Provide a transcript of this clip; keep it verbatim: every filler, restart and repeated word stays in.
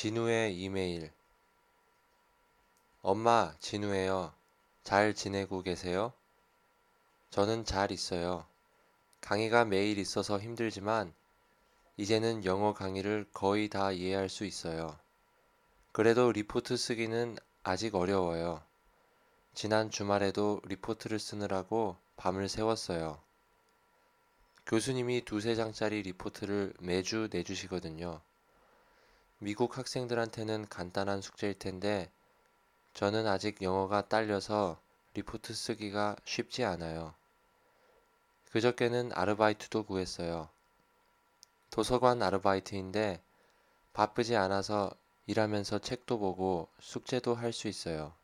진우의 이메일. 엄마, 진우예요. 잘 지내고 계세요? 저는 잘 있어요. 강의가 매일 있어서 힘들지만 이제는 영어 강의를 거의 다 이해할 수 있어요. 그래도 리포트 쓰기는 아직 어려워요. 지난 주말에도 리포트를 쓰느라고 밤을 새웠어요. 교수님이 두세 장짜리 리포트를 매주 내주시거든요. 미국 학생들한테는 간단한 숙제일 텐데 저는 아직 영어가 딸려서 리포트 쓰기가 쉽지 않아요. 그저께는 아르바이트도 구했어요. 도서관 아르바이트인데 바쁘지 않아서 일하면서 책도 보고 숙제도 할 수 있어요.